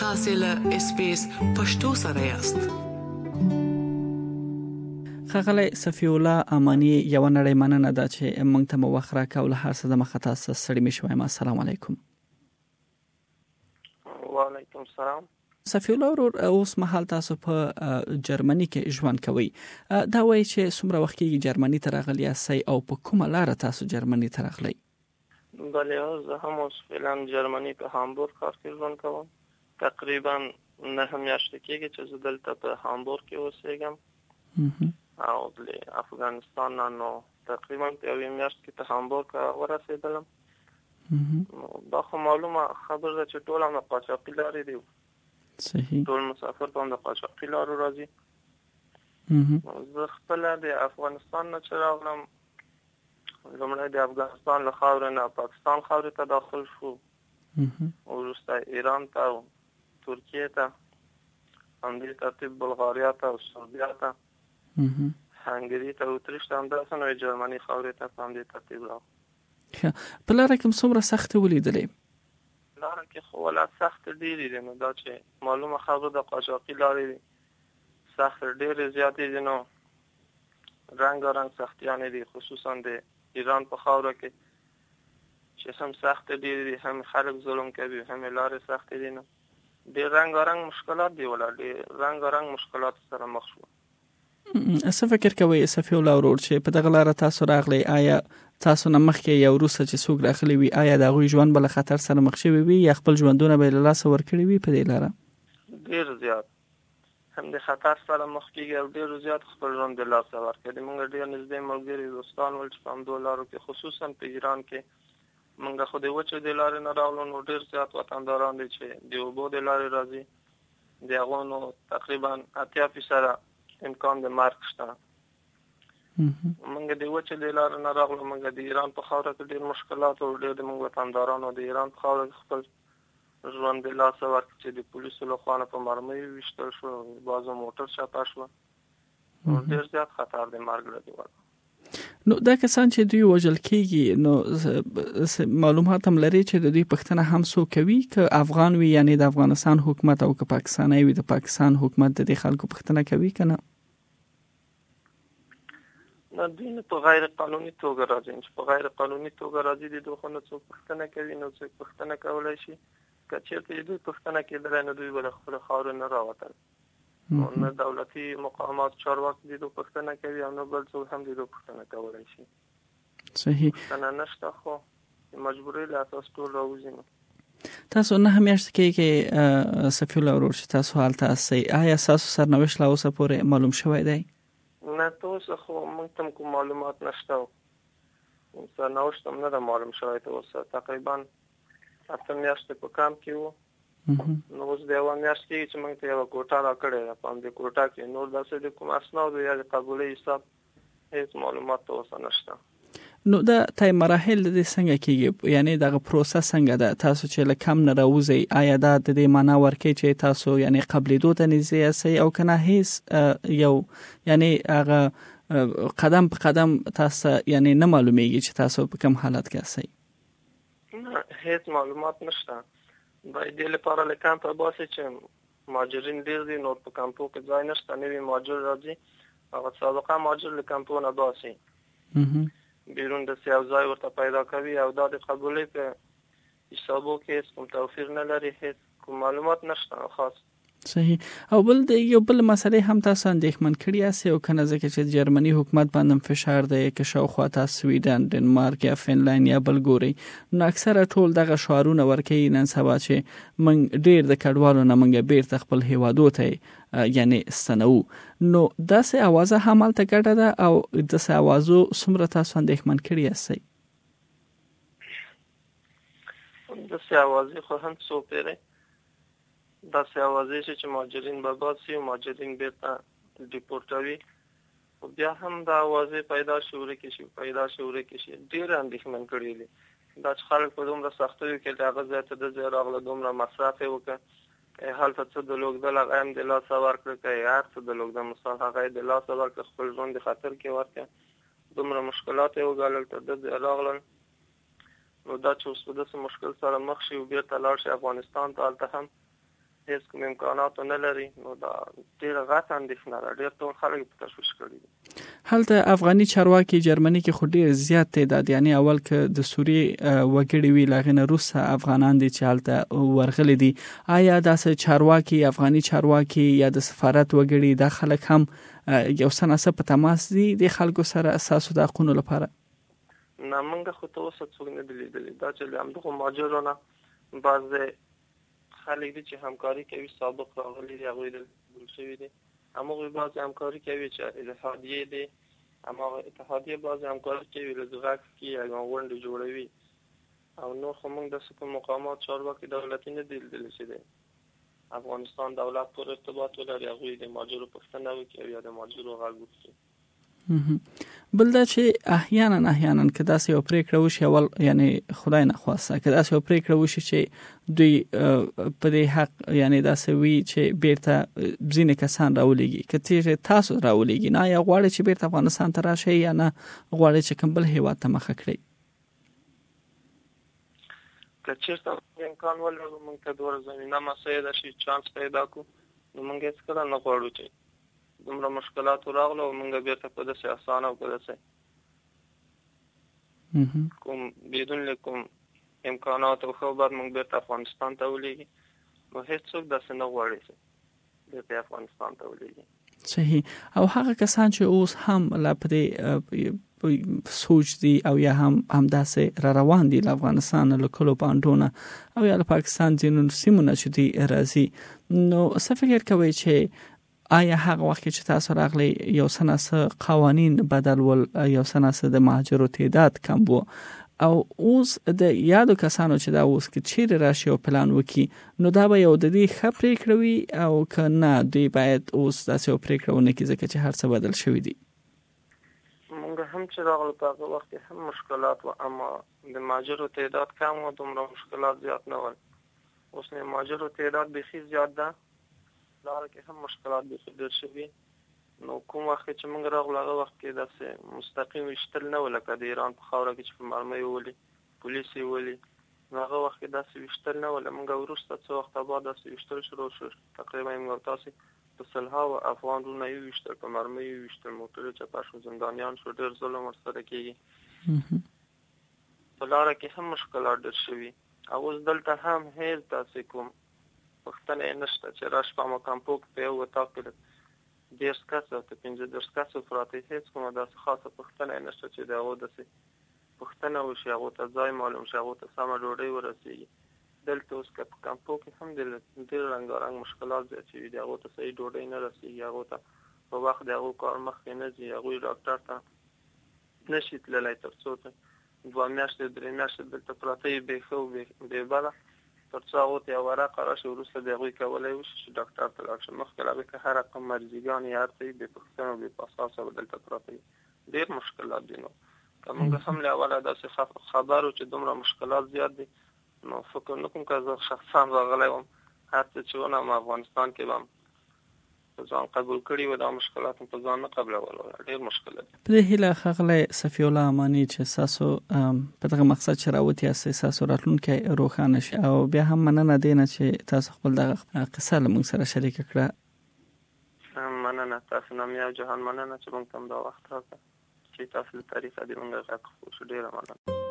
تاسو له اس بي اس پښتو سره یاست. خغلی صفی الله امانی یو نړۍ مننه ده چې موږ ته مو وخت راکاو. له هر څه د مخه تاسو سړی می شوم. السلام علیکم. وعلیکم السلام. صفی الله ورور، اوس مهال تاسو په جرمني کې ژوند کوئ. دا وایي چې څومره وخت کې جرمني ته راغلی یاستئ او په کومه لار تاسو جرمني ته راغلی؟ بله، زه هم اوس فعلا جرمني په هامبورګ ښار کې ژوند کوم. تقریبا 9 میاشتې کېږي چې زه دلته په هامبورګ کې اوسېږم او له افغانستان نه تقریبا یو میاشت کې په هامبورګ ورسېدلم. دا خو معلومه خبره ده چې ټول هم قاچاقي لارې دي. صحیح. ټول مسافر په د قاچاقي لارو راځي. زه خپل د افغانستان نه چې راغلم، لومړی د افغانستان له خاورې نه پاکستان خاورې ته داخل شو، وروسته ایران ته او ترکیه ته، همدې ترتیب بلغاریا ته او سربیا ته، هنګري ته، اتریش ته، همداسې نو جرمني خاورې ته په همدې ترتیب راغلم. په لاره کې څومره سختۍ ولیدلې؟ لاره کې خو ولا سخت ډېرې دي، نو دا چې معلومه خبره د قاچاقي لارې دي، سخت ډېرې زیاتې دي، نو رنګارنګ سختیانې دي، خصوصا د ایران په خاوره کې چې هم سخت ډېرې دي، هم خلک ظلم کوي، هم لارې سختې دي، نو ډېر رنګارنګ مشکلات دی، ولا ډېر رنګارنګ مشکلات سره مخ شو. څه فکر کوئ صفی الله ورور چې په دغه لاره تاسو راغلی؟ آیا تاسو نه مخکې یا وروسته چې څوک راغلی وي، آیا د هغوی ژوند به له خطر سره مخ شوی وي یا خپل ژوندونه به له لاسه ورکړي وي په دې لاره؟ ډېر زیات هم د خطر سره مخ کېږي او ډېر زیات خپل ژوند د لاسه ورکړي. موږ ډېر نږدې ملګري دوستان ول چې په همدو لارو کې، خصوصا په ایران کې موږ خو د وچو د لارې نه راغلو، نو ډېر زیات وطنداران دي چې د اوبو د لارې راځي، د هغو نو تقریبا 80% امکان د مرګ شته. موږ د وچو د لارې نه راغلو، موږ د ایران په خاوره کې ډېر مشکلات او ډېر د موږ وطندارانو د ایران په خاوره کې خپل ژوند د لاسه ورکړ چې د پولیسو له خوا نه په مرمیو ویشتل شو، بعضو موټر چپه شوه، ډېر زیات خطر د مرګ لري. نو دا کسان چې دوی وژل کېږي، نو معلومات هم لري چې د دوی پښتنه هم څوک کوي که افغان وي، یعنی د افغانستان حکومت، او که پاکستانی وي د پاکستان حکومت د دې خلکو پښتنه کوي که نه؟ نه، دوی نه په غیر قانوني توګه راځي، چې په غیر قانوني توګه راځي د دوی خو نه څوک پښتنه کوي، نو څوک پښتنه کولی شي. که چېرته دوی پښتنه کېدلی نو دوی به له خپلې خاورې نه راوتل، نه دولتي مقامات چارواکي د دوی پښتنه کوي او نه بل څوک هم د دوی پښتنه کولی شي. صحیح. پښتنه نشته، خو مجبورۍ له اساس ټول راوځي. نو تاسو 9 میاشتې کېږي صفی الله ورور چې تاسو هلته هستئ، آیا ستاسو سرنوشت لا اوسه پورې معلوم شوی دی؟ نه، تر اوسه خو موږ ته کوم معلومات نشته، سرنوشت هم نه ده معلوم شوی. تر اوسه تقریبا 8 میاشتې په کام کې وو، نو اوس د 1 میاشت کېږي چې موږ ته یوه کوټه راکړې ده. په همدې کوټه کې نور داسې د کوم اسنادو یا د قبولۍ حساب هېڅ معلومات تر اوسه نشته. نو دا تای مراحل د دې څنګه کېږي، یعنی دغه پروسه څنګه ده؟ تاسو چې له کم نه راوځئ، آیا دا د دې معنا ورکوي چې تاسو یعنی قبلېدو ته نږدې یاستئ او که نه هېڅ یو یعنی هغه قدم په قدم تاسو یعنی نه معلومیږي چې تاسو په کوم حالت کې یاستئ؟ نه، هېڅ معلومات نشته. باید دې لپاره له کمپه باسي چې مهاجرین ډېر دي، نور په کمپو کې ځای نشته، نوي مهاجر راځي، هغه سابقه مهاجر له کمپو نه باسي، بیرون داسې یو ځای ورته پیدا کوي او دا د قبولۍ په حسابو کې هېڅ کوم توفیر نه لري، هېڅ کوم معلومات نشته خاص. صحیح. او بل د یو بل مسئله هم تاسو اندېښمن کړي یاستئ او که نه، ځکه چې جرمني حکومت باندې فشار دی که شاوخوا تاسو سویډن، ډنمارک یا فنلند یا بل ګورئ، نو اکثره ټول دغه شعارونه ورکوي نن سبا چې موږ ډېر د کډوالو نه موږ بیرته خپل هیوادو ته یعنی ستنوو. نو داسې اوازه هم هلته ګډه ده او داسې اوازو څومره تاسو اندېښمن کړي یاستئ؟ داسې اوازې خو هم څو پیری داسې اوازې چې مهاجرین به باسي او مهاجرین بیرته ډیپورټوي، خو بیا هم دا اوازې پیدا شي ورکې شي ډېر اندېښمن کړي دي. دا چې خلک په دومره سختیو کې د هغه ځای ته د ځای راغله، دومره مصرف یې وکړه، هلته څه د لوږدل هغه هم د لاسه ورکړه، که یې هر څه د لوږده مثال هغه یې د لاسه ورکړه، خپل ژوند د خطر کې ورکړه، دومره مشکلات یې وګالل تر د ځای راغلل. نو دا چې اوس په داسې مشکل سره مخ شي او بیرته لاړ شي افغانستان ته، هلته هم هیڅ کوم امکانات نه لري، نو دا ډیره غټه اندېښنه ده. ډیر ټول خلک په تشویش کړي دي. هلته افغاني چارواکي جرمني کې خو ډیر زیات تعداد، یعنی اول که د سوریې وګړي وی لاغنه روسه افغانان دي چې هلته ورغلي دي. آیا داسې چارواکي افغاني چارواکي یا د سفارت وګړي د خلک هم یو سناسه په تماس دي د خلکو سره اساسو د حقوقو لپاره؟ نه، موږ خو ته اوس څوک نه دي لیدلي. دا چې همدغه ماجرونه بعضې خلک دي چې همکاري کوي، سابق راغلي دي، هغوی دلته شوي دي. همغوی بعضې همکاري کوي چې اتحادیې دي، هماغه اتحادیې بعضې همکاري کوي، لږ غږ کړي، یوه غونډې جوړوي. او نور خو موږ داسې کوم مقامات چارواکي دولتي نه دي لیدلي چې د افغانستان دولت پورې ارتباط ولري، هغوی د ماجرو پوښتنه وکړي یا د ماجرو غږ وکړي. بل دا چې احیانا که داسې یو پریکړه وشي، اول یعنی خدای نخواسته که داسې یو پریکړه وشي چې دوی په دې حق یعنی داسې وي چې بیرته ځینې کسان راولېږي، که تیږه تاسو راولېږي، نه یا غواړي چې بیرته افغانستان ته راشي یا نه غواړي چې کوم بل هیواد ته مخه کړئ؟ که چېرته امکان ولرو موږ ته دوه زمینه مسایده شي، چانس پیدا کړو، نو موږ هېڅکله نه غواړو چې دومره مشکلات راغلو او موږ بیرته په داسې اسانه او په داسې کوم بدون له کوم امکانات او خو بعد موږ بیرته افغانستان ته ولېږي. نو هېڅوک داسې نه غواړي چې بیرته افغانستان ته ولېږي. صحیح. او هغه کسان چې اوس هم لا په دې سوچ دي او یا هم داسې را روان دي له افغانستان له کلو پانډونه او یا له پاکستان ځینو سیمونه چې دي راځي، نو څه فکر کوئ چې آیا هغه وخت چې تاسو راغلی یو سناسه قوانین بدل ول، یو سناسه د مهاجرو تعداد کم وو، او اوس د یادو کسانو چې دا اوس کې چیرې راشي او پلان وکړي، نو دا به یو د دې ښه پریکړه وي او که نه دوی باید اوس داسې یو پریکړه ونه کړي ځکه چې هر څه بدل شوي دي؟ موږ هم چې راغلو په هغه وخت کې هم مشکلات وو، اما د مهاجرو تعداد کم وو، دومره مشکلات زیات نه ول. اوس د مهاجرو تعداد بیخي زیات ده، لاره کې هم مشکلات بیخي ډېر شوي. نو کوم وخت چې موږ راغلو هغه وخت کې داسې مستقیم ویشتل نه وو لکه د ایران په خاوره کې چې په مرمۍ ولي پولیس یې ولي، نو هغه وخت کې داسې ویشتل نه وو. موږ وروسته څه وخته بعد داسې ویشتل شروع شو. تقریبا موږ تاسې په سلهاوو افغان وروڼه یې ویشتل، په مرمۍ یې ویشتل، موټرې چپه شو، زندانیان شو، ډېر ظلم ورسره کېږي. په لاره کې هم مشکلات ډېر شوي. او اوس دلته هم هېڅ داسې کوم پوښتنه یې نشته چې راش په مکامپوک په یو اتاق کې 10 کسه او 15 کسه پراته، هېڅ کومه داسې خاصه پوښتنه یې نشته چې د هغو داسې پوښتنه وشي، هغو ته ځای معلوم شي، هغو ته سمه ډوډۍ ورسېږي. دلته اوس که په کامپو کې هم ډېر رنګارنګ مشکلات زیات شوي دي، هغو ته صحیح ډوډۍ نه رسېږي، هغو ته په وخت د هغو کار مخکې نه ځي، هغوی ډاکټر ته نشي تللی تر څو 2 میاشتې 3 میاشتې دلته پراته وي بې ښه او بې بده، تر څو هغو ته یو ورقه راشي، وروسته د هغوی کولی وشي چې ډاکټر ته لاړ شي. مخکې له هغې که هر رقم مرضیګان یا هر څه بې پوښتنه او بې په اساسه به دلته پراته وي. ډېر مشکلات دي. نو که موږ هم له اوله داسې خبر وو چې دومره مشکلات زیات دي، نو فکر نه کوم که زه شخصا راغلی وم هر څه چې ونم افغانستان کې به هم په ځان قبول کړي و، دا مشکلات په ځان نه قبلول. ډېر مشکل دي. په دې هیله ښاغلی صفي الله اماني چې ستاسو په دغه مقصد چې راوتي یاست، ستاسو راتلونکی روښانه شي، او بیا هم مننه دی نه چې تاسو خپل دغه قصه له موږ سره شریکه کړه. مننه تاسو نه یو جهان مننه چې موږ ته دا وخت راکړه چې تاسو له طریقه دې موږ غږ خو ډېره مننه.